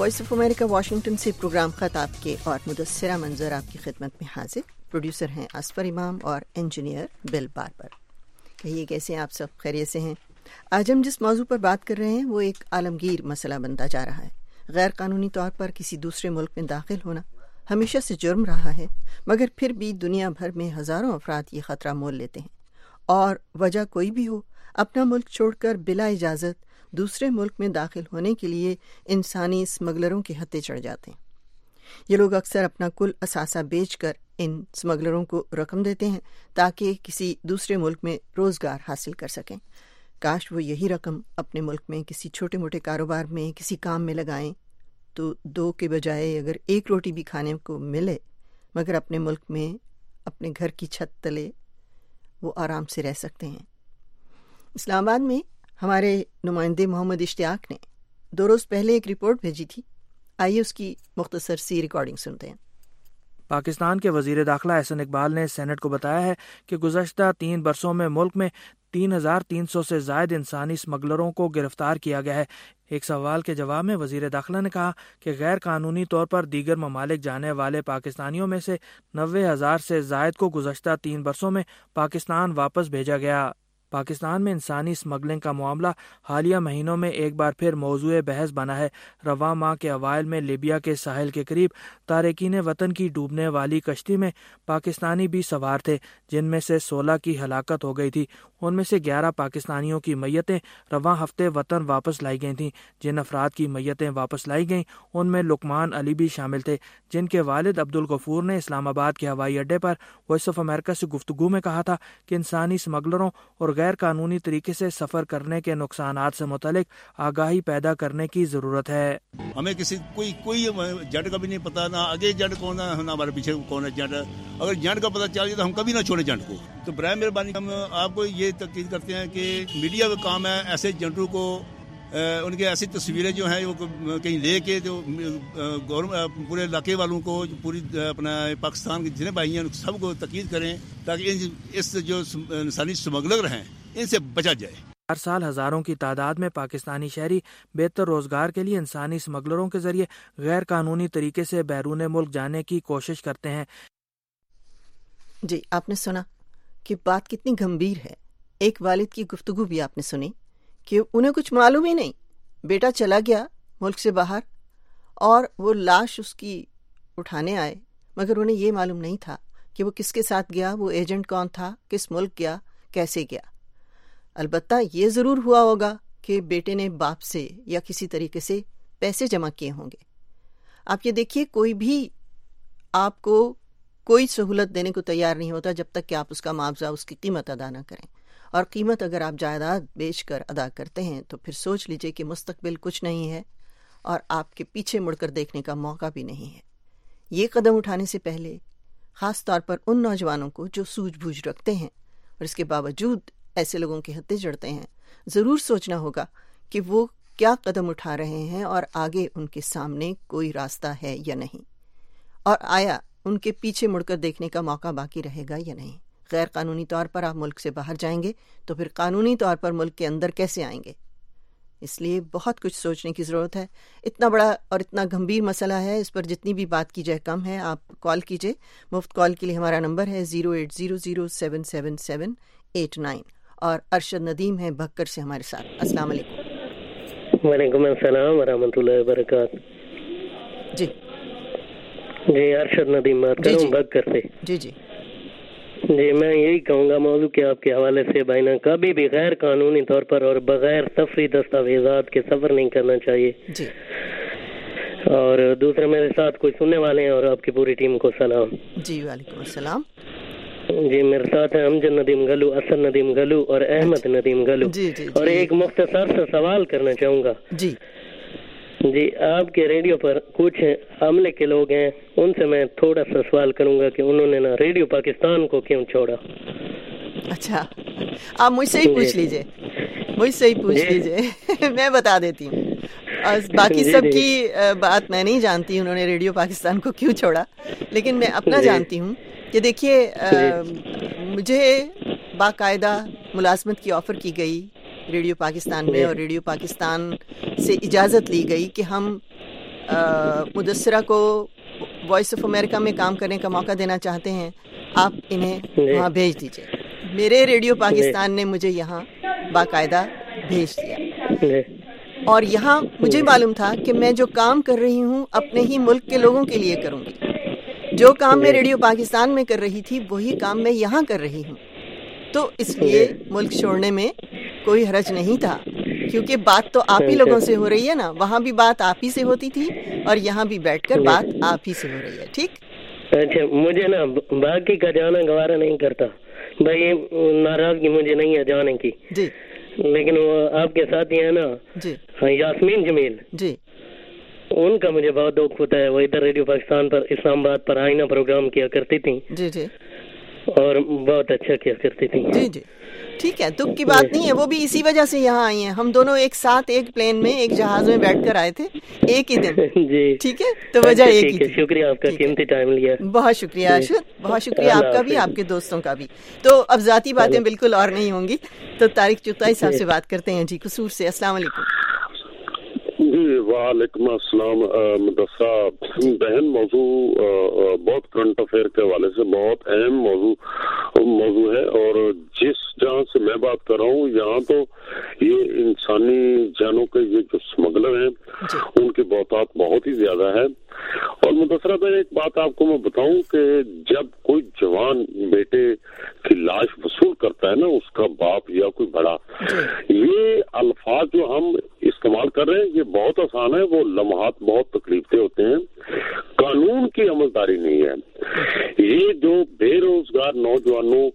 Voice of America Washington سے programme خط آپ کے اور مدثرہ منظر آپ کی خدمت میں حاضر. پروڈیوسر ہیں اسفر امام اور انجینئر بل باربر. کہیے کیسے ہیں آپ سب؟ خیریت سے ہیں؟ آج ہم جس موضوع پر بات کر رہے ہیں وہ ایک عالمگیر مسئلہ بنتا جا رہا ہے. غیر قانونی طور پر کسی دوسرے ملک میں داخل ہونا ہمیشہ سے جرم رہا ہے، مگر پھر بھی دنیا بھر میں ہزاروں افراد یہ خطرہ مول لیتے ہیں، اور وجہ کوئی بھی ہو اپنا ملک چھوڑ کر بلا اجازت دوسرے ملک میں داخل ہونے کے لیے انسانی اسمگلروں کے ہتھے چڑھ جاتے ہیں. یہ لوگ اکثر اپنا کل اثاثہ بیچ کر ان اسمگلروں کو رقم دیتے ہیں تاکہ کسی دوسرے ملک میں روزگار حاصل کر سکیں. کاش وہ یہی رقم اپنے ملک میں کسی چھوٹے موٹے کاروبار میں کسی کام میں لگائیں تو 2 کے بجائے اگر 1 روٹی بھی کھانے کو ملے، مگر اپنے ملک میں اپنے گھر کی چھت تلے وہ آرام سے رہ سکتے ہیں. اسلام آباد میں ہمارے نمائندے محمد اشتیاق نے 2 روز پہلے ایک رپورٹ بھیجی تھی. آئیے اس کی مختصر سی ریکارڈنگ سنتے ہیں. پاکستان کے وزیر داخلہ احسن اقبال نے سینٹ کو بتایا ہے کہ گزشتہ 3 برسوں میں ملک میں 3300 سے زائد انسانی اسمگلروں کو گرفتار کیا گیا ہے. ایک سوال کے جواب میں وزیر داخلہ نے کہا کہ غیر قانونی طور پر دیگر ممالک جانے والے پاکستانیوں میں سے 90,000 سے زائد کو گزشتہ 3 برسوں میں پاکستان واپس بھیجا گیا. پاکستان میں انسانی اسمگلنگ کا معاملہ حالیہ مہینوں میں ایک بار پھر موضوع بحث بنا ہے. رواں ماہ کے اوائل میں لیبیا کے ساحل کے قریب تارکین وطن کی ڈوبنے والی کشتی میں پاکستانی بھی سوار تھے، جن میں سے 16 کی ہلاکت ہو گئی تھی. ان میں سے 11 پاکستانیوں کی میتیں رواں ہفتے وطن واپس لائی گئی تھیں. جن افراد کی میتیں واپس لائی گئیں ان میں لقمان علی بھی شامل تھے، جن کے والد عبدالغفور نے اسلام آباد کے ہوائی اڈے پر وائس آف امریکہ سے گفتگو میں کہا تھا کہ انسانی اسمگلروں اور غیر قانونی طریقے سے سفر کرنے کے نقصانات سے متعلق آگاہی پیدا کرنے کی ضرورت ہے. ہمیں کسی کوئی جٹ کا بھی نہیں پتا، نہ آگے جٹ کون ہے نہ ہمارے پیچھے کون ہے جٹ. اگر جٹ کا پتہ چل جائے تو ہم کبھی نہ چھوڑیں جٹ کو. تو برائے مہربانی ہم آپ کو یہ تاکید کرتے ہیں کہ میڈیا کا کام ہے ایسے جنٹوں کو ان کے ایسی تصویریں جو ہیں وہ کہیں لے کے جو پورے علاقے والوں کو پوری اپنا پاکستان کے جتنے بھائی ہیں سب کو تاکید کریں تاکہ اس جو انسانی اسمگلر ہیں ان سے بچا جائے. ہر سال ہزاروں کی تعداد میں پاکستانی شہری بہتر روزگار کے لیے انسانی اسمگلروں کے ذریعے غیر قانونی طریقے سے بیرون ملک جانے کی کوشش کرتے ہیں. جی آپ نے سنا کہ بات کتنی گمبھیر ہے. ایک والد کی گفتگو بھی آپ نے سنی کہ انہیں کچھ معلوم ہی نہیں، بیٹا چلا گیا ملک سے باہر اور وہ لاش اس کی اٹھانے آئے، مگر انہیں یہ معلوم نہیں تھا کہ وہ کس کے ساتھ گیا، وہ ایجنٹ کون تھا، کس ملک گیا، کیسے گیا. البتہ یہ ضرور ہوا ہوگا کہ بیٹے نے باپ سے یا کسی طریقے سے پیسے جمع کیے ہوں گے. آپ یہ دیکھیے کوئی بھی آپ کو کوئی سہولت دینے کو تیار نہیں ہوتا جب تک کہ آپ اس کا معاوضہ، اس کی قیمت ادا نہ کریں. اور قیمت اگر آپ جائیداد بیچ کر ادا کرتے ہیں تو پھر سوچ لیجئے کہ مستقبل کچھ نہیں ہے اور آپ کے پیچھے مڑ کر دیکھنے کا موقع بھی نہیں ہے. یہ قدم اٹھانے سے پہلے خاص طور پر ان نوجوانوں کو جو سوجھ بوجھ رکھتے ہیں اور اس کے باوجود ایسے لوگوں کے ہتھے چڑھتے ہیں، ضرور سوچنا ہوگا کہ وہ کیا قدم اٹھا رہے ہیں اور آگے ان کے سامنے کوئی راستہ ہے یا نہیں، اور آیا ان کے پیچھے مڑ کر دیکھنے کا موقع باقی رہے گا یا نہیں. غیر قانونی طور پر آپ ملک سے باہر جائیں گے تو پھر قانونی طور پر ملک کے اندر کیسے آئیں گے؟ اس لیے بہت کچھ سوچنے کی ضرورت ہے. اتنا بڑا اور اتنا گمبھیر مسئلہ ہے، اس پر جتنی بھی بات کی جائے کم ہے. آپ کال کیجئے، مفت کال کے لیے ہمارا نمبر ہے 080077789 اور ارشد ندیم ہے بھکر سے ہمارے ساتھ. السلام علیکم. وعلیکم السلام ورحمۃ اللہ وبرکاتہ. جی ارشد ندیم بات کر رہا ہوں بھکر سے. جی جی میں یہی کہوں گا موضوع کے آپ کے حوالے سے بھائی نا، کبھی بھی غیر قانونی طور پر اور بغیر تفریح دستاویزات کے سفر نہیں کرنا چاہیے. جی اور دوسرے میرے ساتھ کوئی سننے والے ہیں اور آپ کی پوری ٹیم کو سلام. جی وعلیکم السلام. جی میرے ساتھ ہیں امجد ندیم گلو، اسد ندیم گلو اور احمد ندیم گلو. جی اور ایک مختصر سا سوال کرنا چاہوں گا. جی آپ کے ریڈیو پر کچھ عملے کے لوگ ہیں، ان سے میں تھوڑا سا سوال کروں گا کہ انہوں نے نا ریڈیو پاکستان کو کیوں چھوڑا. اچھا آپ مجھ سے ہی پوچھ لیجئے میں بتا دیتی ہوں. باقی سب کی بات میں نہیں جانتی انہوں نے ریڈیو پاکستان کو کیوں چھوڑا، لیکن میں اپنا جانتی ہوں کہ دیکھیے مجھے باقاعدہ ملازمت کی آفر کی گئی ریڈیو پاکستان میں، اور ریڈیو پاکستان سے اجازت لی گئی کہ ہم مدثرہ کو وائس آف امریکہ میں کام کرنے کا موقع دینا چاہتے ہیں، آپ انہیں وہاں بھیج دیجیے. میرے ریڈیو پاکستان نے مجھے یہاں باقاعدہ بھیج دیا، اور یہاں مجھے معلوم تھا کہ میں جو کام کر رہی ہوں اپنے ہی ملک کے لوگوں کے لیے کروں گی. جو کام میں ریڈیو پاکستان میں کر رہی تھی وہی کام میں یہاں کر رہی ہوں. تو اس لیے ملک چھوڑنے میں کوئی حرج نہیں تھا، کیونکہ بات تو آپ ہی لوگوں سے ہو رہی ہے نا. وہاں بھی بات آپ ہی سے ہوتی تھی اور یہاں بھی بیٹھ کر بات آپ ہی سے ہو رہی ہے. ٹھیک. اچھا، مجھے نا باقی کا جانا گوارا نہیں کرتا بھائی، ناراضگی مجھے نہیں ہے جانے کی جی، لیکن وہ آپ کے ساتھی ہیں نا جی یاسمین جمیل جی، ان کا مجھے بہت دکھ ہوتا ہے. وہ ادھر ریڈیو پاکستان پر اسلام آباد پر آئینہ پروگرام کیا کرتی تھیں جی جی اور بہت اچھا کیا کرتی تھیں. جی جی ٹھیک ہے، دکھ کی بات نہیں ہے. وہ بھی اسی وجہ سے یہاں آئی ہیں. ہم دونوں ایک ساتھ ایک پلین میں ایک جہاز میں بیٹھ کر آئے تھے ایک ہی دن. جی ٹھیک ہے، تو وجہ ایک ہی تھی. شکریہ آپ کا قیمتی ٹائم لیا. بہت شکریہ ارشد، بہت شکریہ آپ کا بھی، آپ کے دوستوں کا بھی. تو اب ذاتی باتیں بالکل اور نہیں ہوں گی، تو طارق چغتائی صاحب سے بات کرتے ہیں. جی قصور سے. السلام علیکم. جی وعلیکم السلام. مدثرہ بہن، موضوع بہت کرنٹ افیئر کے حوالے سے بہت اہم موضوع ہے، اور جس جہاں سے میں بات کر رہا ہوں یہاں تو یہ انسانی جانوں کے یہ جو اسمگلر ہیں ان کی بہتات بہت ہی زیادہ ہے. اور مدثرہ بہن، ایک بات آپ کو میں بتاؤں کہ جب کوئی جوان بیٹے کی لاش وصول کرتا ہے نا اس کا باپ یا کوئی بڑا، یہ الفاظ جو ہم استعمال کر رہے ہیں یہ بہت آسان ہے، وہ لمحات بہت تکلیف دہ ہوتے ہیں. قانون کی عملداری نہیں ہے. یہ جو بے روزگار نوجوانوں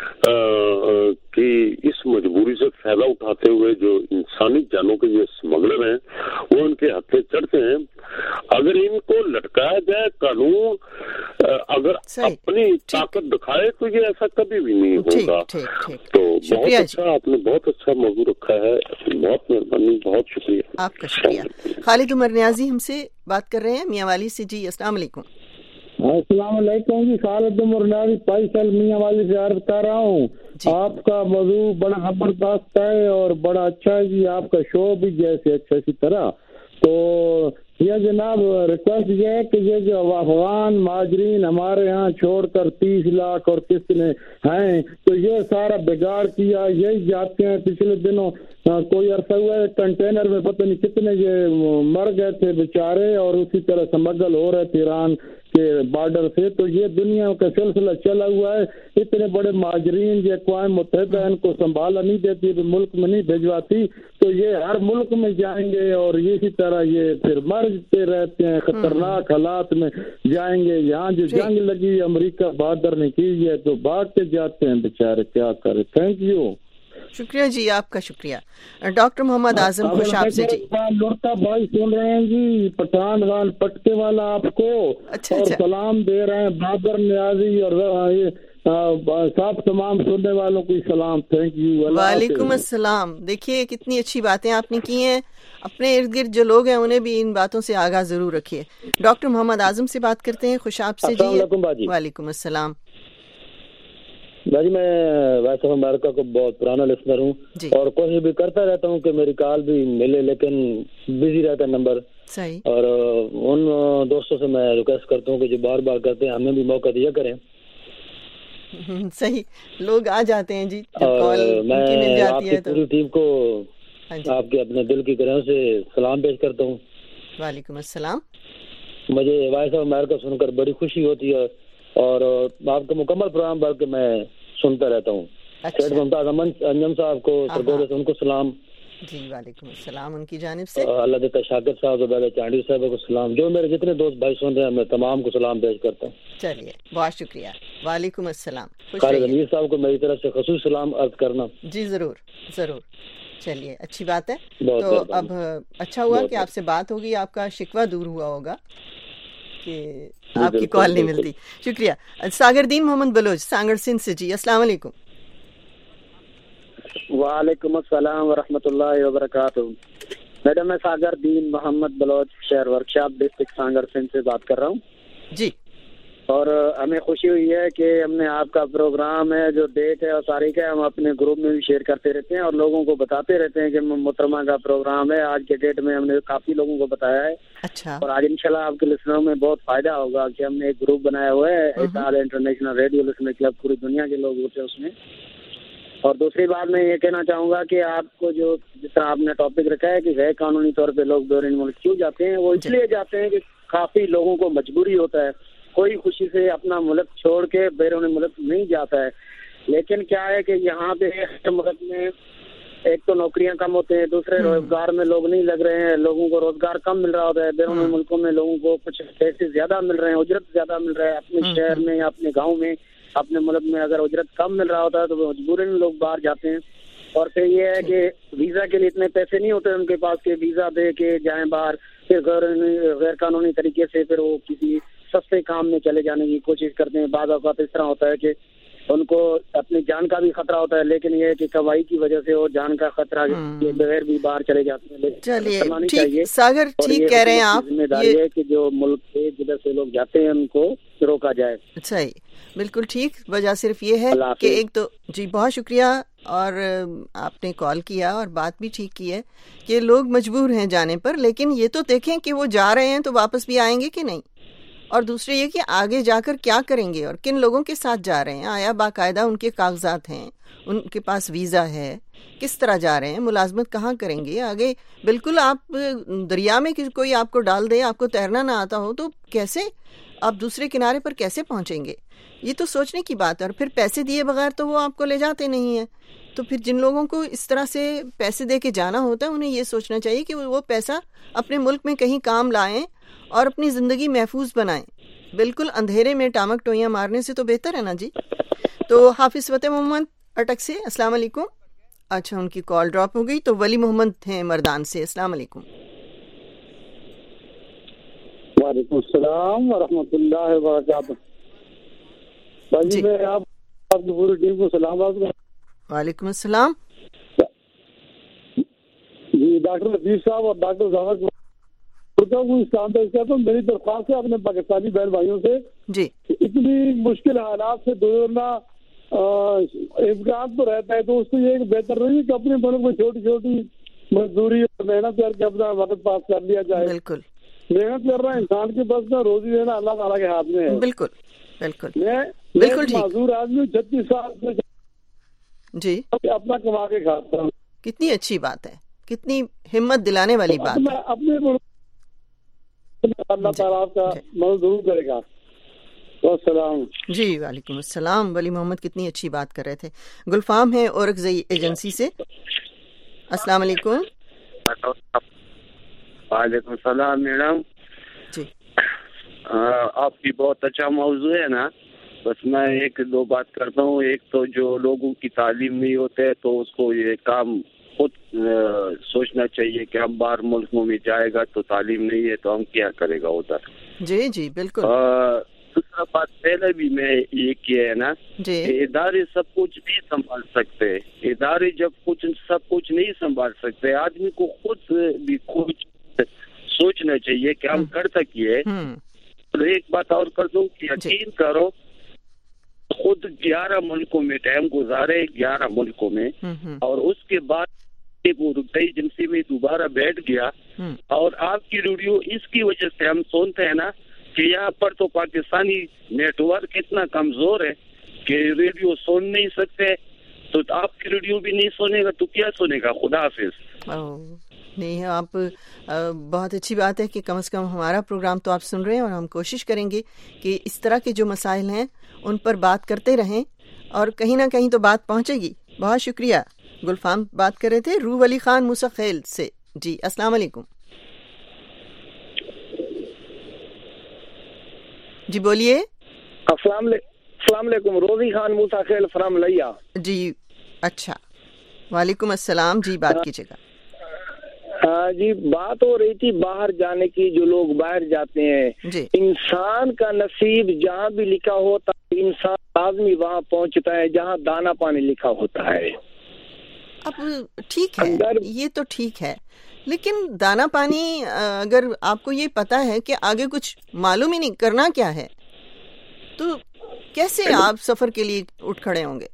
کی اس مجبوری سے فائدہ اٹھاتے ہوئے جو انسانی جانوں کے یہ اسمگلر ہیں وہ ان کے ہتھے چڑھتے ہیں. اگر ان کو لٹکایا جائے، قانون اگر اپنی طاقت دکھائے تو یہ ایسا کبھی بھی نہیں ہوگا. تو بہت اچھا، آپ نے بہت اچھا موضوع رکھا ہے. بہت مہربانی، بہت شکریہ آپ کا. شکریہ. خالد عمر نیازی ہم سے بات کر رہے ہیں میاں والی سے. جی السلام علیکم. السلام علیکم جی. خالد عمر نیازی فیصل میاں والی سے عرض کر رہا ہوں. آپ کا موضوع بڑا زبردست ہے اور بڑا اچھا ہے جی. آپ کا شو بھی جیسے اچھا اسی طرح. تو یہ جناب ریکویسٹ یہ ہے کہ یہ جو افغان مہاجرین ہمارے یہاں چھوڑ کر 30 لاکھ اور کتنے ہیں، تو یہ سارا بگاڑ کیا. یہی جاتے ہیں. پچھلے دنوں کوئی عرصہ ہوا ہے کنٹینر میں پتہ نہیں کتنے یہ مر گئے تھے بیچارے، اور اسی طرح سمگل ہو رہے تھے ایران کے بارڈر سے. تو یہ دنیا کا سلسلہ چلا ہوا ہے. اتنے بڑے مہاجرین جو اقوام متحدہ ان کو سنبھالا نہیں دیتی، ملک میں نہیں بھجواتی، تو یہ ہر ملک میں جائیں گے اور اسی طرح یہ پھر مرتے رہتے ہیں، خطرناک حالات میں جائیں گے. یہاں جو جنگ لگی امریکہ بہادر نے کی ہے تو بھاگ کے جاتے ہیں بیچارے، کیا کرے. Thank you. شکریہ جی، آپ کا شکریہ. ڈاکٹر محمد اعظم خوشاب سے. جی لڑکا بھائی سن رہے ہیں جی، پٹھان خان پٹکے والا آپ کو اور سلام دے رہے ہیں. بابر نیازی اور سب تمام سننے والوں کو سلام. Thank you. وعلیکم السلام. دیکھیے کتنی اچھی باتیں آپ نے کی ہیں. اپنے ارد گرد جو لوگ ہیں انہیں بھی ان باتوں سے آگاہ ضرور رکھیے. ڈاکٹر محمد اعظم سے بات کرتے ہیں خوشاب سے. جی وعلیکم السلام. بھائی میں وائس آف امریکہ کو بہت پرانا لسنر ہوں اور کوشش بھی کرتا رہتا ہوں کہ میری کال بھی ملے، لیکن بزی رہتا ہے نمبر. صحیح. اور ان دوستوں سے میں ریکویسٹ کرتا ہوں کہ جو بار بار کرتے ہیں ہمیں بھی موقع دیا کریں. صحیح، لوگ آ جاتے ہیں جی جب کال مل جاتی ہے. تو پوری ٹیم کو آپ کے اپنے دل کی گہرائیوں سے سلام پیش کرتا ہوں. وعلیکم السلام. مجھے وائس آف امریکہ سن کر بڑی خوشی ہوتی ہے اور آپ کا مکمل پروگرام بھر کے میں سنتا رہتا ہوں. سیٹ ممتاز انجم صاحب کو سرگوڑے سے ان کو سلام. جی وعلیکم السلام ان کی جانب سے. اللہ دیتا شاکر صاحب اور چانڈی صاحب کو سلام. جو میرے جتنے دوست بھائی سن رہے ہیں میں تمام کو سلام پیش کرتا ہوں. چلیے بہت شکریہ. وعلیکم السلام. خالد امیر صاحب کو میری طرف سے خصوصی سلام عرض کرنا. جی ضرور ضرور. چلیے اچھی بات ہے. تو اب اچھا ہوا کہ آپ سے بات ہوگی، آپ کا شکوہ دور ہوا ہوگا کہ آپ کی کال نہیں ملتی. شکریہ. ساگر دین محمد بلوچ سانگڑ سندھ سے. جی السلام علیکم. وعلیکم السلام ورحمۃ اللہ وبرکاتہ. میڈم میں ساگر دین محمد بلوچ شہر ورکشاپ ڈسٹرکٹ سانگڑ سندھ سے بات کر رہا ہوں. جی اور ہمیں خوشی ہوئی ہے کہ ہم نے آپ کا پروگرام ہے جو ڈیٹ ہے اور تاریخ ہے ہم اپنے گروپ میں بھی شیئر کرتے رہتے ہیں اور لوگوں کو بتاتے رہتے ہیں کہ محترمہ کا پروگرام ہے. آج کے ڈیٹ میں ہم نے کافی لوگوں کو بتایا ہے. اچھا. اور آج انشاءاللہ آپ کے لسنروں میں بہت فائدہ ہوگا کہ ہم نے ایک گروپ بنایا ہوا ہے اتحاد انٹرنیشنل ریڈیو لسنر کلب. پوری دنیا کے لوگ ہوتے ہیں اس میں. اور دوسری بات میں یہ کہنا چاہوں گا کہ آپ کو جو جس طرح آپ نے ٹاپک رکھا ہے کہ غیر قانونی طور پہ لوگ بیرون ملک کیوں جاتے ہیں, وہ اس لیے جاتے ہیں کہ کافی لوگوں کو مجبوری ہوتا ہے. کوئی خوشی سے اپنا ملک چھوڑ کے بیرون ملک نہیں جاتا ہے. لیکن کیا ہے کہ یہاں پہ ملک میں ایک تو نوکریاں کم ہوتے ہیں, دوسرے روزگار میں لوگ نہیں لگ رہے ہیں, لوگوں کو روزگار کم مل رہا ہوتا ہے. بیرون ملکوں میں لوگوں کو کچھ پیسے زیادہ مل رہے ہیں, اجرت زیادہ مل رہا ہے. اپنے شہر میں یا اپنے گاؤں میں اپنے ملک میں اگر اجرت کم مل رہا ہوتا ہے تو مجبوراً لوگ باہر جاتے ہیں. اور پھر یہ ہے کہ ویزا کے لیے اتنے پیسے نہیں ہوتے ان کے پاس کہ ویزا دے کے جائیں باہر. پھر غیر قانونی طریقے سے پھر وہ کسی سستے کام میں چلے جانے کی کوشش کرتے ہیں. بعض اوقات اس طرح ہوتا ہے کہ ان کو اپنی جان کا بھی خطرہ ہوتا ہے, لیکن یہ ہے کہ کمائی کی وجہ سے وہ جان کا خطرہ کے بغیر بھی باہر چلے جاتے ہیں. چلیے ساگر ٹھیک کہہ رہے ہیں آپ. ذمہ داری ہے کہ جو ملک سے جدھر سے لوگ جاتے ہیں ان کو روکا جائے. صحیح, بالکل ٹھیک. وجہ صرف یہ ہے کہ ایک تو جی بہت شکریہ, اور آپ نے کال کیا اور بات بھی ٹھیک کی ہے کہ لوگ مجبور ہیں جانے پر, لیکن یہ تو دیکھیں کہ وہ جا رہے ہیں تو واپس بھی آئیں گے کہ نہیں. اور دوسرے یہ کہ آگے جا کر کیا کریں گے اور کن لوگوں کے ساتھ جا رہے ہیں. آیا باقاعدہ ان کے کاغذات ہیں, ان کے پاس ویزا ہے, کس طرح جا رہے ہیں, ملازمت کہاں کریں گے آگے. بالکل آپ دریا میں کوئی آپ کو ڈال دے, آپ کو تیرنا نہ آتا ہو تو کیسے آپ دوسرے کنارے پر کیسے پہنچیں گے, یہ تو سوچنے کی بات ہے. اور پھر پیسے دیے بغیر تو وہ آپ کو لے جاتے نہیں ہیں. تو پھر جن لوگوں کو اس طرح سے پیسے دے کے جانا ہوتا ہے انہیں یہ سوچنا چاہیے کہ وہ پیسہ اپنے ملک میں کہیں کام لائیں اور اپنی زندگی محفوظ بنائیں. بالکل اندھیرے میں ٹامک ٹوئیاں مارنے سے تو بہتر ہے نا جی. تو حافظ فتح محمد اٹک سے السلام علیکم. اچھا ان کی کال ڈراپ ہو گئی. تو ولی محمد ہیں مردان سے. السلام علیکم. وعلیکم السلام ورحمۃ اللہ وبرکاتہ. جی میں آپ کی پوری ٹیم کو سلام. وعلیکم السلام. جی ڈاکٹر لطیف صاحب اور ڈاکٹر ظفر کو میری درخواست ہے اپنے پاکستانی بہن بھائیوں سے جی اتنی مشکل حالات سے گزرنا امکان تو رہتا ہے, تو اس کو یہ بہتر نہیں کہ اپنے ملک میں چھوٹی چھوٹی مزدوری اور محنت کر کے اپنا وقت پاس کر لیا جائے. بالکل محنت کر رہا ہے انسان کے بس میں روزی دینا اللہ تعالیٰ کے ہاتھ میں ہے. بالکل بالکل میں معذور آدمی 36 سال سے جی اپنا کما کے کھاتا ہوں. کتنی اچھی بات ہے, کتنی ہمت دلانے والی بات ہے. اپنے اللہ تعالیٰ آپ کا مدد ضرور کرے گا. السلام. جی وعلیکم السلام. ولی محمد کتنی اچھی بات کر رہے تھے. گلفام ہے اورکزئی ایجنسی سے. السلام علیکم. وعلیکم السلام میڈم. جی آپ کی بہت اچھا موضوع ہے نا. بس میں ایک دو بات کرتا ہوں. ایک تو جو لوگوں کی تعلیم نہیں ہوتے تو اس کو یہ کام خود سوچنا چاہیے کہ ہم باہر ملکوں میں جائے گا تو تعلیم نہیں ہے تو ہم کیا کرے گا ادھر. جی جی بالکل. دوسرا بات پہلے بھی میں یہ کیا ہے نا جی ادارے سب کچھ بھی سنبھال سکتے. ادارے جب سب کچھ نہیں سنبھال سکتے, آدمی کو خود بھی کچھ سوچنا چاہیے کہ ہم کر سکیے. ایک بات اور کر دوں کہ یقین کرو خود 11 ملکوں میں ٹائم گزارے 11 ملکوں میں, اور اس کے بعد ایجنسی میں دوبارہ بیٹھ گیا. اور آپ کی ریڈیو اس کی وجہ سے ہم سنتے ہیں نا کہ یہاں پر تو پاکستانی نیٹ ورک اتنا کمزور ہے کہ ریڈیو سن نہیں سکتے. تو آپ کی ریڈیو بھی نہیں سنے گا تو کیا سنے گا. خدا حافظ. نہیں آپ بہت اچھی بات ہے کہ کم از کم ہمارا پروگرام تو آپ سن رہے ہیں, اور ہم کوشش کریں گے کہ اس طرح کے جو مسائل ہیں ان پر بات کرتے رہیں اور کہیں نہ کہیں تو بات پہنچے گی. بہت شکریہ. گلفام بات کر رہے تھے روح ولی خان موسیٰ خیل سے. جی السلام علیکم. جی بولیے. السلام علیکم. روزی خان موسیٰ خیل فرام لیا. جی اچھا وعلیکم السلام. جی بات کیجیے گا. جی بات ہو رہی تھی باہر جانے کی. جو لوگ باہر جاتے ہیں جی انسان کا نصیب جہاں بھی لکھا ہوتا ہے انسان لازمی وہاں پہنچتا ہے جہاں دانا پانی لکھا ہوتا ہے. اب ٹھیک ہے یہ تو ٹھیک ہے, لیکن دانا پانی اگر آپ کو یہ پتا ہے کہ آگے کچھ معلوم ہی نہیں کرنا کیا ہے تو کیسے آپ سفر کے لیے اٹھ کھڑے ہوں گے؟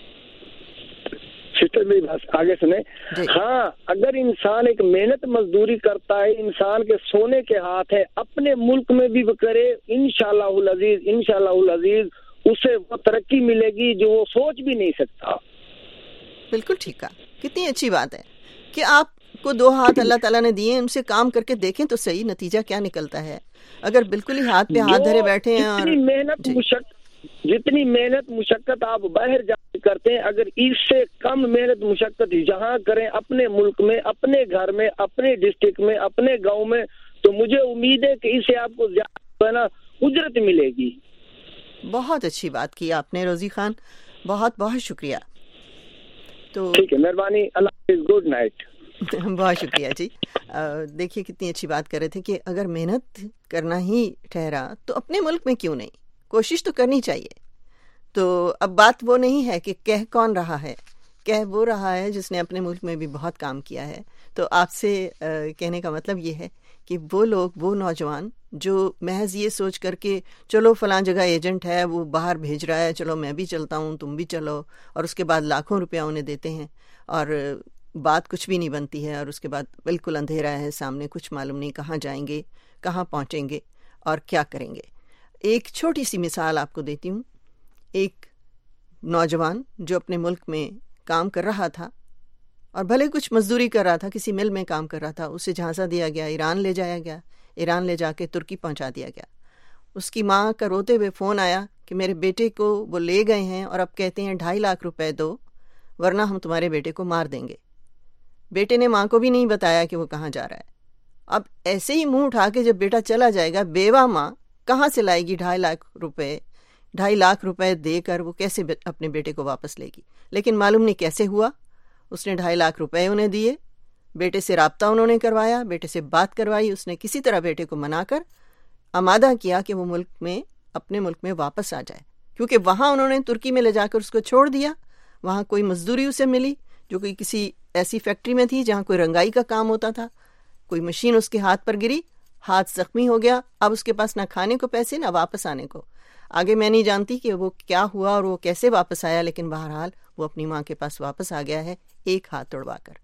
سسٹر میری بات آگے سنیں. ہاں اگر انسان ایک محنت مزدوری کرتا ہے، انسان کے سونے کے ہاتھ ہے، اپنے ملک میں بھی وہ کرے، انشاءاللہ العزیز اسے وہ ترقی ملے گی جو وہ سوچ بھی نہیں سکتا. بالکل ٹھیک ہے. کتنی اچھی بات ہے کہ آپ کو 2 ہاتھ اللہ تعالیٰ نے دیے، ان سے کام کر کے دیکھیں تو صحیح نتیجہ کیا نکلتا ہے. اگر بالکل ہی ہاتھ پہ ہاتھ دھرے بیٹھے ہیں اور جتنی محنت مشقت آپ باہر جا کے کرتے ہیں، اگر اس سے کم محنت مشقت جہاں کریں اپنے ملک میں، اپنے گھر میں، اپنے ڈسٹرکٹ میں، اپنے گاؤں میں، تو مجھے امید ہے کہ اس سے آپ کو زیادہ اجرت ملے گی. بہت اچھی بات کی آپ نے روزی خان، بہت بہت شکریہ. تو ٹھیک ہے، مہربانی، اللہ حافظ، گڈ نائٹ. بہت شکریہ جی. دیکھیے کتنی اچھی بات کر رہے تھے کہ اگر محنت کرنا ہی ٹھہرا تو اپنے ملک میں کیوں نہیں، کوشش تو کرنی چاہیے. تو اب بات وہ نہیں ہے کہ کہہ کون رہا ہے، کہہ وہ رہا ہے جس نے اپنے ملک میں بھی بہت کام کیا ہے. تو آپ سے کہنے کا مطلب یہ ہے کہ وہ لوگ، وہ نوجوان جو محض یہ سوچ کر کے چلو فلاں جگہ ایجنٹ ہے وہ باہر بھیج رہا ہے، چلو میں بھی چلتا ہوں تم بھی چلو، اور اس کے بعد لاکھوں روپیہ انہیں دیتے ہیں اور بات کچھ بھی نہیں بنتی ہے، اور اس کے بعد بالکل اندھیرا ہے سامنے، کچھ معلوم نہیں کہاں جائیں گے، کہاں پہنچیں گے اور کیا کریں گے. ایک چھوٹی سی مثال آپ کو دیتی ہوں. ایک نوجوان جو اپنے ملک میں کام کر رہا تھا اور بھلے کچھ مزدوری کر رہا تھا، کسی مل میں کام کر رہا تھا، اسے جھانسا دیا گیا، ایران لے جایا گیا، ایران لے جا کے ترکی پہنچا دیا گیا. اس کی ماں کا روتے ہوئے فون آیا کہ میرے بیٹے کو وہ لے گئے ہیں اور اب کہتے ہیں 2.5 لاکھ روپے دو ورنہ ہم تمہارے بیٹے کو مار دیں گے. بیٹے نے ماں کو بھی نہیں بتایا کہ وہ کہاں جا رہا ہے. اب ایسے ہی منہ اٹھا کے جب بیٹا چلا جائے گا، بیوہ ماں کہاں سے لائے گی 2.5 لاکھ روپے دے کر وہ کیسے اپنے بیٹے کو واپس لے گی؟ لیکن معلوم نہیں کیسے ہوا، اس نے 2.5 لاکھ روپے انہیں دیے، بیٹے سے رابطہ انہوں نے کروایا، بیٹے سے بات کروائی، اس نے کسی طرح بیٹے کو منا کر آمادہ کیا کہ وہ اپنے ملک میں واپس آ جائے. کیونکہ وہاں انہوں نے ترکی میں لے جا کر اس کو چھوڑ دیا. وہاں کوئی مزدوری اسے ملی جو کوئی کسی ایسی فیکٹری میں تھی جہاں کوئی رنگائی کا کام ہوتا تھا. کوئی مشین اس کے ہاتھ پر گری، ہاتھ زخمی ہو گیا. اب اس کے پاس نہ کھانے کو پیسے نہ واپس آنے کو. آگے میں نہیں جانتی کہ وہ کیا ہوا اور وہ کیسے واپس آیا، لیکن بہرحال وہ اپنی ماں کے پاس واپس آ گیا ہے، ایک ہاتھ توڑوا کر.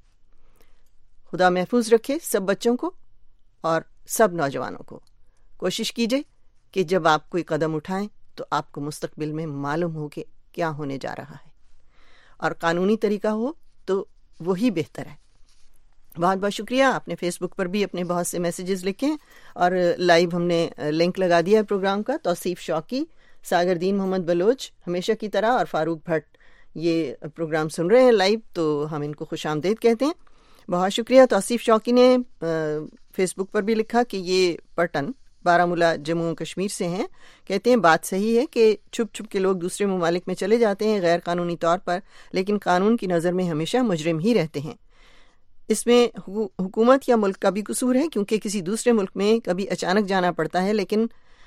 خدا محفوظ رکھے سب بچوں کو اور سب نوجوانوں کو. کوشش کیجئے کہ جب آپ کوئی قدم اٹھائیں تو آپ کو مستقبل میں معلوم ہو کہ کیا ہونے جا رہا ہے، اور قانونی طریقہ ہو تو وہی بہتر ہے. بہت بہت شکریہ. آپ نے فیس بک پر بھی اپنے بہت سے میسیجز لکھے ہیں اور لائیو ہم نے لنک لگا دیا ہے پروگرام کا. توصیف شوقی، ساگر دین محمد بلوچ ہمیشہ کی طرح، اور فاروق بھٹ یہ پروگرام سن رہے ہیں لائیو، تو ہم ان کو خوش آمدید کہتے ہیں. بہت شکریہ. توصیف شوقی نے فیس بک پر بھی لکھا کہ یہ پٹن بارہمولہ جموں کشمیر سے ہیں. کہتے ہیں بات صحیح ہے کہ چھپ چھپ کے لوگ دوسرے ممالک میں چلے جاتے ہیں غیر قانونی طور پر، لیکن قانون کی نظر میں ہمیشہ مجرم ہی رہتے ہیں. اس میں حکومت یا ملک کا بھی قصور ہے، کیونکہ کسی دوسرے ملک میں کبھی اچانک جانا پڑتا ہے، لیکن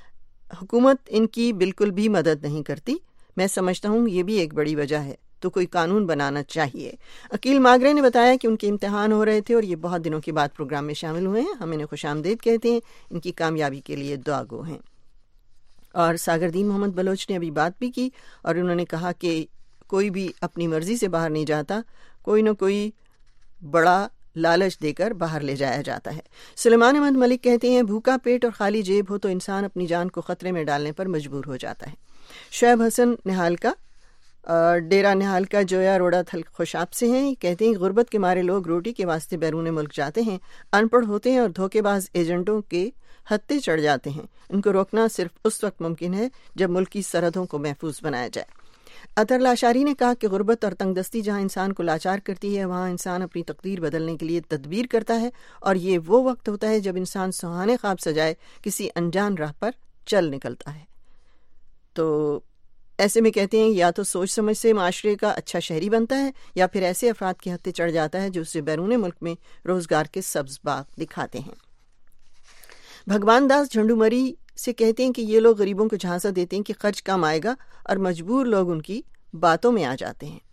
حکومت ان کی بالکل بھی مدد نہیں کرتی. میں سمجھتا ہوں یہ بھی ایک بڑی وجہ ہے، تو کوئی قانون بنانا چاہیے. عقیل ماگرے نے بتایا کہ ان کے امتحان ہو رہے تھے اور یہ بہت دنوں کے بعد پروگرام میں شامل ہوئے ہیں. ہم انہیں خوش آمدید کہتے ہیں، ان کی کامیابی کے لیے دعا گو ہیں. اور ساگر دین محمد بلوچ نے ابھی بات بھی کی اور انہوں نے کہا کہ کوئی بھی اپنی مرضی سے باہر نہیں جاتا، کوئی نہ کوئی بڑا لالچ دے کر باہر لے جایا جاتا ہے. سلیمان احمد ملک کہتے ہیں بھوکا پیٹ اور خالی جیب ہو تو انسان اپنی جان کو خطرے میں ڈالنے پر مجبور ہو جاتا ہے. شعیب حسن نہال کا ڈیرہ نہال کا جویا روڑا تھل خوشاب سے ہیں. کہتے ہیں غربت کے مارے لوگ روٹی کے واسطے بیرون ملک جاتے ہیں، ان پڑھ ہوتے ہیں اور دھوکے باز ایجنٹوں کے ہتھے چڑھ جاتے ہیں. ان کو روکنا صرف اس وقت ممکن ہے جب ملک کی سرحدوں کو محفوظ بنایا جائے. اطہر لاشاری نے کہا کہ غربت اور تنگ دستی جہاں انسان کو لاچار کرتی ہے، وہاں انسان اپنی تقدیر بدلنے کے لیے تدبیر کرتا ہے، اور یہ وہ وقت ہوتا ہے جب انسان سہانے خواب سجائے کسی انجان راہ پر چل نکلتا ہے. تو ایسے میں کہتے ہیں یا تو سوچ سمجھ سے معاشرے کا اچھا شہری بنتا ہے، یا پھر ایسے افراد کے ہتھے چڑھ جاتا ہے جو اسے بیرون ملک میں روزگار کے سبز باغ دکھاتے ہیں. بھگوان داس جھنڈو مری سے کہتے ہیں کہ یہ لوگ غریبوں کو جھانسا دیتے ہیں کہ خرچ کم آئے گا، اور مجبور لوگ ان کی باتوں میں آ جاتے ہیں.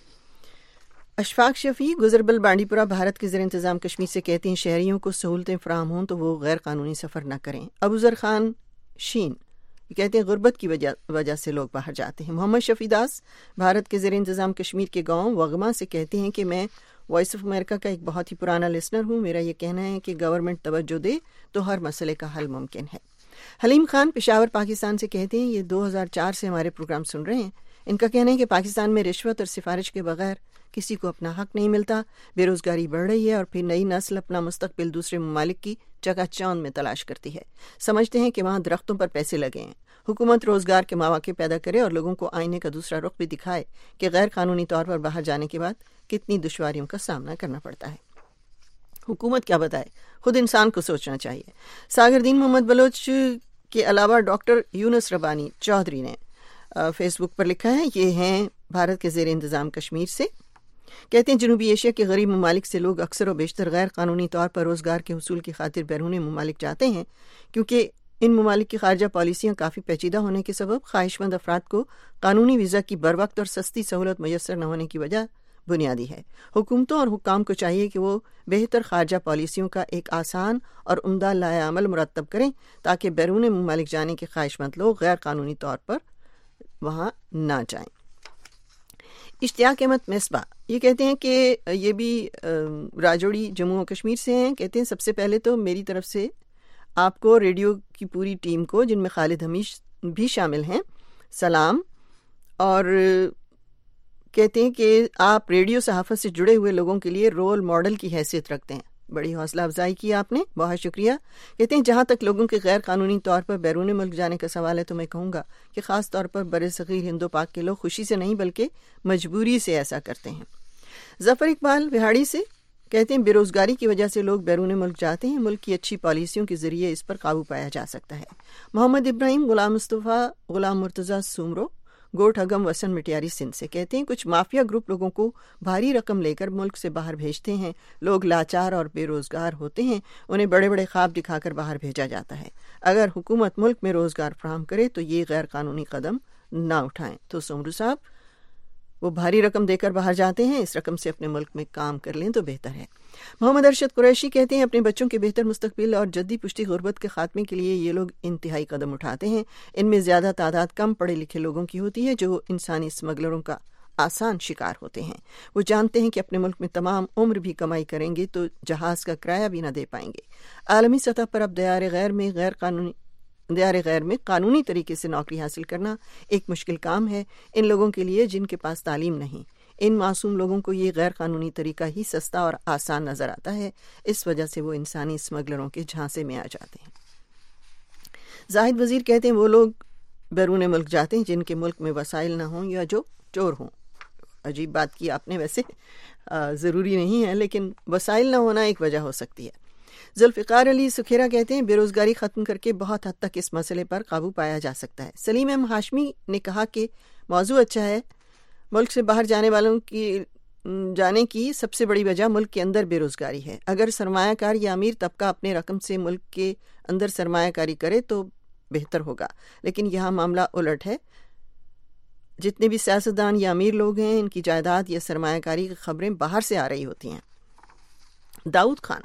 اشفاق شفیع گزربل بانڈی پورہ بھارت کے زیر انتظام کشمیر سے کہتے ہیں شہریوں کو سہولتیں فراہم ہوں تو وہ غیر قانونی سفر نہ کریں. ابوذر خان شین کہتے ہیں غربت کی وجہ سے لوگ باہر جاتے ہیں۔ محمد شفیع داس بھارت کے زیر انتظام کشمیر کے گاؤں وغما سے کہتے ہیں کہ میں وائس آف امریکہ کا ایک بہت ہی پرانا لسنر ہوں۔ میرا یہ کہنا ہے کہ گورنمنٹ توجہ دے تو ہر مسئلے کا حل ممکن ہے۔ حلیم خان پشاور پاکستان سے کہتے ہیں یہ 2004 سے ہمارے پروگرام سن رہے ہیں۔ ان کا کہنا ہے کہ پاکستان میں رشوت اور سفارش کے بغیر کسی کو اپنا حق نہیں ملتا، بے روزگاری بڑھ رہی ہے اور پھر نئی نسل اپنا مستقبل دوسرے ممالک کی چکا چوند میں تلاش کرتی ہے۔ سمجھتے ہیں کہ وہاں درختوں پر پیسے لگے ہیں۔ حکومت روزگار کے مواقع پیدا کرے اور لوگوں کو آئینے کا دوسرا رخ بھی دکھائے کہ غیر قانونی طور پر باہر جانے کے بعد کتنی دشواریوں کا سامنا کرنا پڑتا ہے۔ حکومت کیا بتائے، خود انسان کو سوچنا چاہیے۔ ساگر دین محمد بلوچ کے علاوہ ڈاکٹر یونس ربانی چودھری نے فیس بک پر لکھا ہے، یہ ہیں بھارت کے زیر انتظام کشمیر سے، کہتے ہیں جنوبی ایشیا کے غریب ممالک سے لوگ اکثر و بیشتر غیر قانونی طور پر روزگار کے حصول کی خاطر بیرون ممالک جاتے ہیں، کیونکہ ان ممالک کی خارجہ پالیسیاں کافی پیچیدہ ہونے کے سبب خواہش مند افراد کو قانونی ویزا کی بروقت اور سستی سہولت میسر نہ ہونے کی وجہ بنیادی ہے۔ حکومتوں اور حکام کو چاہیے کہ وہ بہتر خارجہ پالیسیوں کا ایک آسان اور عمدہ لائحہ عمل مرتب کریں تاکہ بیرون ممالک جانے کے خواہش مند لوگ غیر قانونی طور پر وہاں نہ جائیں۔ اشتیاق احمد مصباح یہ کہتے ہیں کہ یہ بھی راجوڑی جموں و کشمیر سے ہیں، کہتے ہیں سب سے پہلے تو میری طرف سے آپ کو ریڈیو کی پوری ٹیم کو، جن میں خالد حمیش بھی شامل ہیں، سلام، اور کہتے ہیں کہ آپ ریڈیو صحافت سے جڑے ہوئے لوگوں کے لیے رول ماڈل کی حیثیت رکھتے ہیں۔ بڑی حوصلہ افزائی کی آپ نے، بہت شکریہ۔ کہتے ہیں جہاں تک لوگوں کے غیر قانونی طور پر بیرون ملک جانے کا سوال ہے تو میں کہوں گا کہ خاص طور پر برصغیر ہند و پاک کے لوگ خوشی سے نہیں بلکہ مجبوری سے ایسا کرتے ہیں۔ ظفر اقبال وہاڑی سے کہتے ہیں بے روزگاری کی وجہ سے لوگ بیرون ملک جاتے ہیں، ملک کی اچھی پالیسیوں کے ذریعے اس پر قابو پایا جا سکتا ہے۔ محمد ابراہیم غلام مصطفیٰ غلام مرتضیٰ سومرو گوٹ ہگم وسن مٹیاری سندھ سے کہتے ہیں کچھ مافیا گروپ لوگوں کو بھاری رقم لے کر ملک سے باہر بھیجتے ہیں، لوگ لاچار اور بے روزگار ہوتے ہیں، انہیں بڑے بڑے خواب دکھا کر باہر بھیجا جاتا ہے۔ اگر حکومت ملک میں روزگار فراہم کرے تو یہ غیر قانونی قدم نہ اٹھائیں۔ تو سومرو صاحب وہ بھاری رقم دے کر باہر جاتے ہیں، اس رقم سے اپنے ملک میں کام کر لیں تو بہتر ہے۔ محمد ارشد قریشی کہتے ہیں اپنے بچوں کے بہتر مستقبل اور جدی پشتی غربت کے خاتمے کے لیے یہ لوگ انتہائی قدم اٹھاتے ہیں۔ ان میں زیادہ تعداد کم پڑھے لکھے لوگوں کی ہوتی ہے جو انسانی اسمگلروں کا آسان شکار ہوتے ہیں۔ وہ جانتے ہیں کہ اپنے ملک میں تمام عمر بھی کمائی کریں گے تو جہاز کا کرایہ بھی نہ دے پائیں گے۔ عالمی سطح پر اب دیار غیر میں قانونی طریقے سے نوکری حاصل کرنا ایک مشکل کام ہے ان لوگوں کے لیے جن کے پاس تعلیم نہیں۔ ان معصوم لوگوں کو یہ غیر قانونی طریقہ ہی سستا اور آسان نظر آتا ہے، اس وجہ سے وہ انسانی اسمگلروں کے جھانسے میں آ جاتے ہیں۔ زاہد وزیر کہتے ہیں وہ لوگ بیرون ملک جاتے ہیں جن کے ملک میں وسائل نہ ہوں یا جو چور ہوں۔ عجیب بات کی آپ نے، ویسے ضروری نہیں ہے لیکن وسائل نہ ہونا ایک وجہ ہو سکتی ہے۔ ذوالفقار علی سکھیرا کہتے ہیں بے روزگاری ختم کر کے بہت حد تک اس مسئلے پر قابو پایا جا سکتا ہے۔ سلیم احمد ہاشمی نے کہا کہ موضوع اچھا ہے، ملک سے باہر جانے والوں کی جانے کی سب سے بڑی وجہ ملک کے اندر بے روزگاری ہے۔ اگر سرمایہ کار یا امیر طبقہ اپنے رقم سے ملک کے اندر سرمایہ کاری کرے تو بہتر ہوگا، لیکن یہاں معاملہ الٹ ہے۔ جتنے بھی سیاستدان یا امیر لوگ ہیں ان کی جائیداد یا سرمایہ کاری کی خبریں باہر سے آ رہی ہوتی ہیں۔ داؤد خان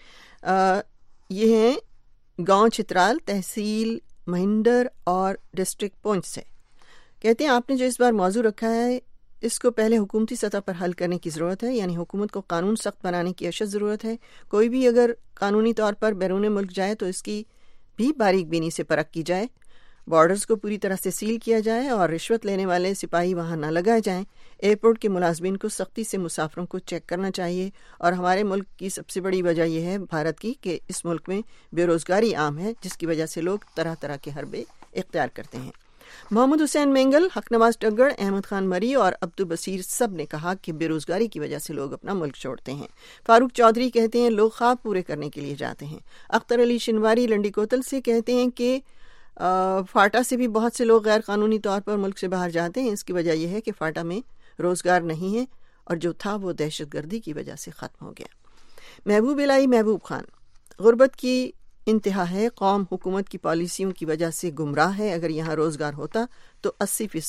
یہ ہیں گاؤں چترال، تحصیل مہندر اور ڈسٹرکٹ پونچھ سے، کہتے ہیں آپ نے جو اس بار موضوع رکھا ہے اس کو پہلے حکومتی سطح پر حل کرنے کی ضرورت ہے، یعنی حکومت کو قانون سخت بنانے کی اشد ضرورت ہے۔ کوئی بھی اگر قانونی طور پر بیرون ملک جائے تو اس کی بھی باریک بینی سے پرکھ کی جائے، بارڈرز کو پوری طرح سے سیل کیا جائے اور رشوت لینے والے سپاہی وہاں نہ لگائے جائیں۔ ایئرپورٹ کے ملازمین کو سختی سے مسافروں کو چیک کرنا چاہیے۔ اور ہمارے ملک کی سب سے بڑی وجہ یہ ہے بھارت کی کہ اس ملک میں بے روزگاری عام ہے، جس کی وجہ سے لوگ طرح طرح کے حربے اختیار کرتے ہیں۔ محمد حسین مینگل، حق نواز ٹگڑ، احمد خان مری اور عبدو بصیر سب نے کہا کہ بے روزگاری کی وجہ سے لوگ اپنا ملک چھوڑتے ہیں۔ فاروق چودھری کہتے ہیں لوگ خواب پورے کرنے کے لیے جاتے ہیں۔ اختر علی شنواری لنڈی کوتل سے کہتے ہیں کہ فاٹا سے بھی بہت سے لوگ غیر قانونی طور پر ملک سے باہر جاتے ہیں۔ اس کی وجہ یہ ہے کہ فاٹا میں روزگار نہیں ہے اور جو تھا وہ دہشت گردی کی وجہ سے ختم ہو گیا۔ محبوب الہی محبوب خان، غربت کی انتہا ہے، قوم حکومت کی پالیسیوں کی وجہ سے گمراہ ہے۔ اگر یہاں روزگار ہوتا تو 80%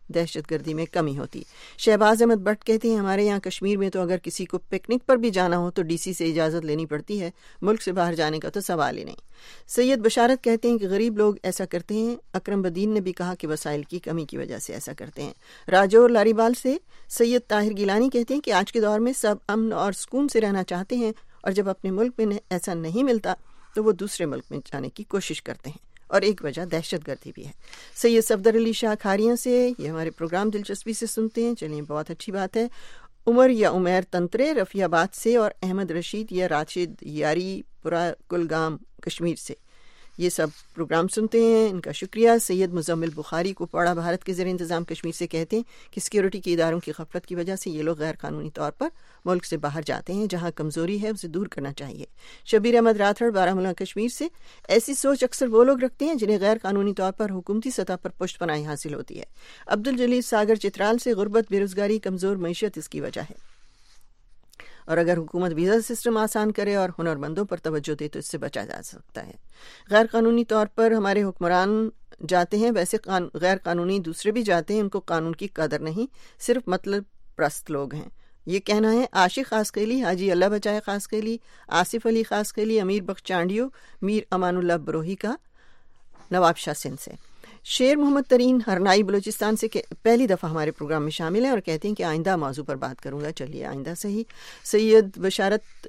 دہشت گردی میں کمی ہوتی۔ شہباز احمد بٹ کہتے ہیں ہمارے یہاں کشمیر میں تو اگر کسی کو پکنک پر بھی جانا ہو تو ڈی سی سے اجازت لینی پڑتی ہے، ملک سے باہر جانے کا تو سوال ہی نہیں۔ سید بشارت کہتے ہیں کہ غریب لوگ ایسا کرتے ہیں، اکرم بدین نے بھی کہا کہ وسائل کی کمی کی وجہ سے ایسا کرتے ہیں۔ راجور لاریبال سے سید طاہر گیلانی کہتے ہیں کہ آج کے دور میں سب امن اور سکون سے رہنا چاہتے ہیں، اور جب اپنے ملک میں ایسا نہیں ملتا تو وہ دوسرے ملک میں جانے کی کوشش کرتے ہیں، اور ایک وجہ دہشت گردی بھی ہے۔ سید صفدر علی شاہ کھاریاں سے، یہ ہمارے پروگرام دلچسپی سے سنتے ہیں، چلیے بہت اچھی بات ہے۔ عمر یا عمیر تنترے رفیع آباد سے، اور احمد رشید یا راشد یاری پورا کلگام کشمیر سے، یہ سب پروگرام سنتے ہیں، ان کا شکریہ۔ سید مزمل بخاری کو پڑا بھارت کے زیر انتظام کشمیر سے کہتے ہیں کہ سیکیورٹی کے اداروں کی غفلت کی وجہ سے یہ لوگ غیر قانونی طور پر ملک سے باہر جاتے ہیں، جہاں کمزوری ہے اسے دور کرنا چاہیے۔ شبیر احمد راتھڑ بارہمولہ کشمیر سے، ایسی سوچ اکثر وہ لوگ رکھتے ہیں جنہیں غیر قانونی طور پر حکومتی سطح پر پشت پناہی حاصل ہوتی ہے۔ عبدالجلیل ساگر چترال سے، غربت، بے روزگاری، کمزور معیشت اس کی وجہ ہے، اور اگر حکومت ویزا سسٹم آسان کرے اور ہنرمندوں پر توجہ دے تو اس سے بچا جا سکتا ہے۔ غیر قانونی طور پر ہمارے حکمران جاتے ہیں، ویسے غیر قانونی دوسرے بھی جاتے ہیں، ان کو قانون کی قدر نہیں، صرف مطلب پرست لوگ ہیں۔ یہ کہنا ہے عاشق خاصقیلی، حاجی اللہ بچائے خاصقیلی، آصف علی خاصقیلی، امیر بخش چانڈیو، میر امان اللہ بروہی کا، نواب شاہ سندھ سے۔ شیر محمد ترین ہرنائی بلوچستان سے پہلی دفعہ ہمارے پروگرام میں شامل ہیں اور کہتے ہیں کہ آئندہ موضوع پر بات کروں گا، چلیے آئندہ صحیح۔ سید بشارت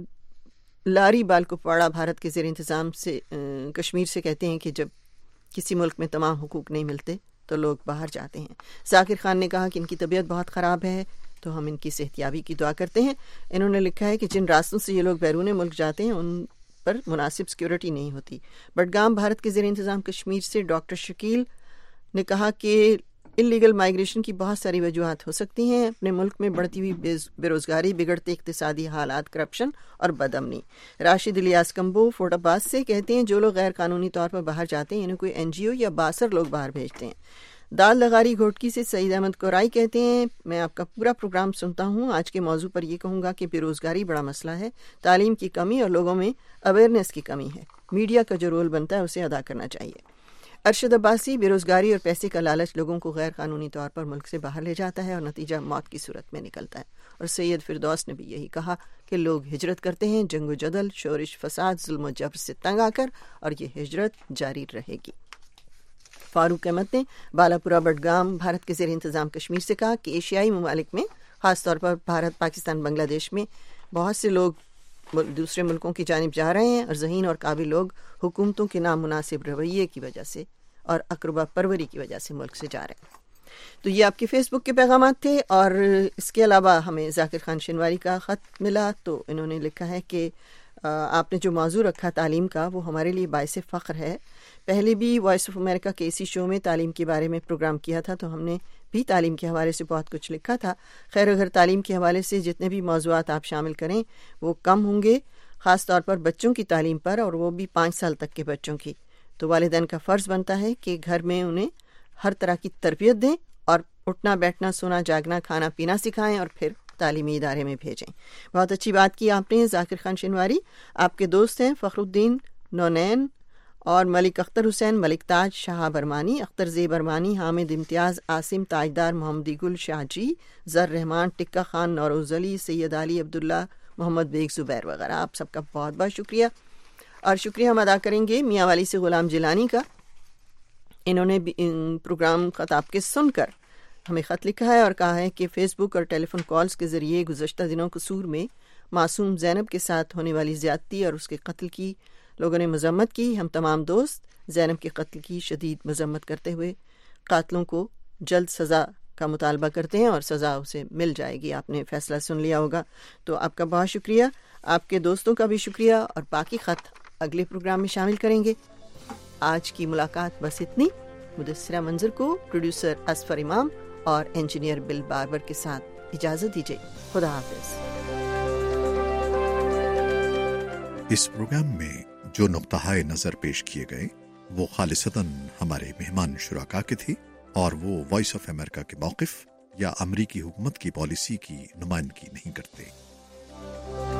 لاری بالکپواڑہ بھارت کے زیر انتظام سے کشمیر سے کہتے ہیں کہ جب کسی ملک میں تمام حقوق نہیں ملتے تو لوگ باہر جاتے ہیں۔ ذاکر خان نے کہا کہ ان کی طبیعت بہت خراب ہے تو ہم ان کی صحتیابی کی دعا کرتے ہیں۔ انہوں نے لکھا ہے کہ جن راستوں سے یہ لوگ بیرون ملک جاتے ہیں ان پر مناسب سیکیورٹی نہیں ہوتی۔ بڈگام بھارت کے زیر انتظام کشمیر سے ڈاکٹر شکیل نے کہا کہ انلیگل مائیگریشن کی بہت ساری وجوہات ہو سکتی ہیں، اپنے ملک میں بڑھتی ہوئی بے روزگاری، بگڑتے اقتصادی حالات، کرپشن اور بدامنی۔ راشد الیاس کمبو فورٹ عباس سے کہتے ہیں جو لوگ غیر قانونی طور پر باہر جاتے ہیں انہیں کوئی این جی او یا باثر لوگ باہر بھیجتے ہیں۔ دال لغاری گھوٹکی سے سعید احمد کورائی کہتے ہیں میں آپ کا پورا پروگرام سنتا ہوں، آج کے موضوع پر یہ کہوں گا کہ بے روزگاری بڑا مسئلہ ہے، تعلیم کی کمی اور لوگوں میں اویئرنیس کی کمی ہے، میڈیا کا جو رول بنتا ہے اسے ادا کرنا چاہیے۔ ارشد عباسی، بے روزگاری اور پیسے کا لالچ لوگوں کو غیر قانونی طور پر ملک سے باہر لے جاتا ہے اور نتیجہ موت کی صورت میں نکلتا ہے۔ اور سید فردوس نے بھی یہی کہا کہ لوگ ہجرت کرتے ہیں جنگ و جدل، شورش، فساد، ظلم و جبر سے تنگ آ کر، اور یہ ہجرت جاری رہے گی۔ فاروق احمد نے بالاپورہ بڈگام بھارت کے زیر انتظام کشمیر سے کہا کہ ایشیائی ممالک میں خاص طور پر بھارت، پاکستان، بنگلہ دیش میں بہت سے لوگ دوسرے ملکوں کی جانب جا رہے ہیں اور ذہین اور قابل لوگ حکومتوں کے نامناسب رویے کی وجہ سے اور اقربا پروری کی وجہ سے ملک سے جا رہے ہیں۔ تو یہ آپ کے فیس بک کے پیغامات تھے، اور اس کے علاوہ ہمیں ذاکر خان شنواری کا خط ملا، تو انہوں نے لکھا ہے کہ آپ نے جو موضوع رکھا تعلیم کا وہ ہمارے لیے باعث فخر ہے۔ پہلے بھی وائس آف امریکہ کے اسی شو میں تعلیم کے بارے میں پروگرام کیا تھا تو ہم نے بھی تعلیم کے حوالے سے بہت کچھ لکھا تھا۔ خیر اگر تعلیم کے حوالے سے جتنے بھی موضوعات آپ شامل کریں وہ کم ہوں گے، خاص طور پر بچوں کی تعلیم پر، اور وہ بھی 5 سال تک کے بچوں کی، تو والدین کا فرض بنتا ہے کہ گھر میں انہیں ہر طرح کی تربیت دیں اور اٹھنا بیٹھنا سونا جاگنا کھانا پینا سکھائیں اور پھر تعلیمی ادارے میں بھیجیں۔ بہت اچھی بات کی آپ نے ذاکر خان شنواری، آپ کے دوست ہیں فخر الدین نونین اور ملک اختر حسین، ملک تاج، شہاب ارمانی، اختر زیب ارمانی، حامد امتیاز، عاصم تاجدار، محمدی گل، شاہ جی، زر رحمان، ٹکا خان، نوروز علی، سید علی عبداللہ، محمد بیگ زبیر وغیرہ، آپ سب کا بہت بہت شکریہ۔ اور شکریہ ہم ادا کریں گے میاں والی سے غلام جیلانی کا، انہوں نے پروگرام خط آپ کے سن کر ہمیں خط لکھا ہے اور کہا ہے کہ فیس بک اور ٹیلی فون کالز کے ذریعے گزشتہ دنوں قصور میں معصوم زینب کے ساتھ ہونے والی زیادتی اور اس کے قتل کی لوگوں نے مذمت کی۔ ہم تمام دوست زینب کے قتل کی شدید مذمت کرتے ہوئے قاتلوں کو جلد سزا کا مطالبہ کرتے ہیں اور سزا اسے مل جائے گی۔ آپ نے فیصلہ سن لیا ہوگا، تو آپ کا بہت شکریہ، آپ کے دوستوں کا بھی شکریہ، اور باقی خط اگلے پروگرام میں شامل کریں گے۔ آج کی ملاقات بس اتنی۔ مدثرہ منظر کو پروڈیوسر اصفر امام اور انجینئر بل باربر کے ساتھ اجازت دیجیے۔ خدا حافظ۔ اس پروگرام میں جو نقطۂ نظر پیش کیے گئے وہ خالصتاً ہمارے مہمان شرکا کے تھے اور وہ وائس آف امریکہ کے موقف یا امریکی حکومت کی پالیسی کی نمائندگی نہیں کرتے۔